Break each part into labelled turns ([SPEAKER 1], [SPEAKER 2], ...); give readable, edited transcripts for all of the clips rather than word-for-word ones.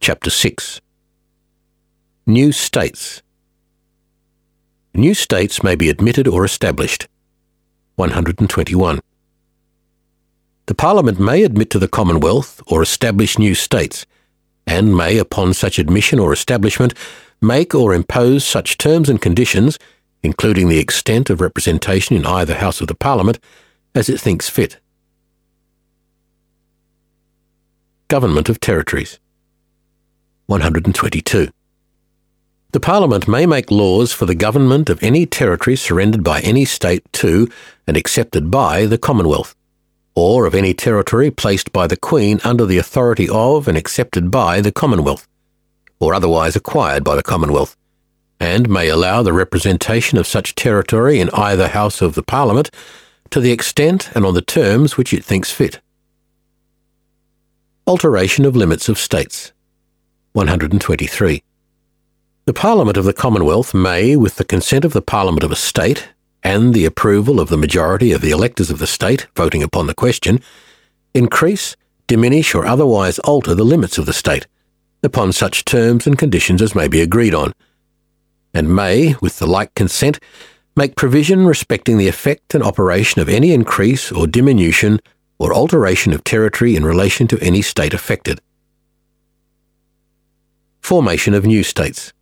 [SPEAKER 1] Chapter 6. New States. New states may be admitted or established. 121. The Parliament may admit to the Commonwealth or establish new states, and may, upon such admission or establishment, make or impose such terms and conditions, including the extent of representation in either House of the Parliament, as it thinks fit. Government of Territories. 122. The Parliament may make laws for the government of any territory surrendered by any state to and accepted by the Commonwealth, or of any territory placed by the Queen under the authority of and accepted by the Commonwealth, or otherwise acquired by the Commonwealth, and may allow the representation of such territory in either House of the Parliament to the extent and on the terms which it thinks fit. Alteration of limits of states. 123. The Parliament of the Commonwealth may, with the consent of the Parliament of a state, and the approval of the majority of the electors of the state voting upon the question, increase, diminish, or otherwise alter the limits of the state, upon such terms and conditions as may be agreed on, and may, with the like consent, make provision respecting the effect and operation of any increase or diminution or alteration of territory in relation to any state affected. Formation of new states.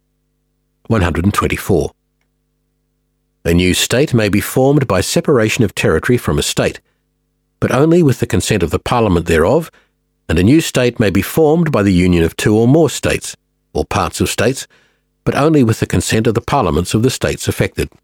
[SPEAKER 1] 124. A new state may be formed by separation of territory from a state, but only with the consent of the Parliament thereof, and a new state may be formed by the union of two or more states, or parts of states, but only with the consent of the Parliaments of the states affected.